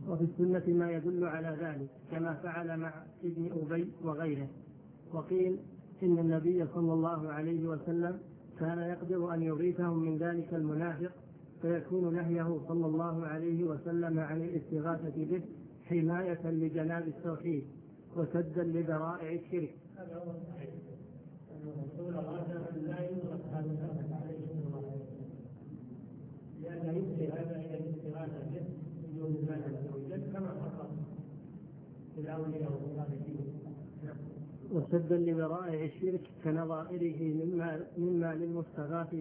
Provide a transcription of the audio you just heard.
وفي السنة ما يدل على ذلك كما فعل مع ابن أبي وغيره. وقيل إن النبي صلى الله عليه وسلم كان يقدر أن يغيثهم من ذلك المنافق، فيكون نهيه صلى الله عليه وسلم عن الاستغاثة به حماية لجناب التوحيد وسدا لذرائع الشرك. هذا هو الصحيح، أن الرسول أراد أن لا يغلق هذا الأمر عليه لأن يمكن هذا إلى الاستغاثة به من دون الله عز وجل كما حصل في الأولياء والصالحين. وسدا لذرائع الشرك كنظائره مما للمستغاث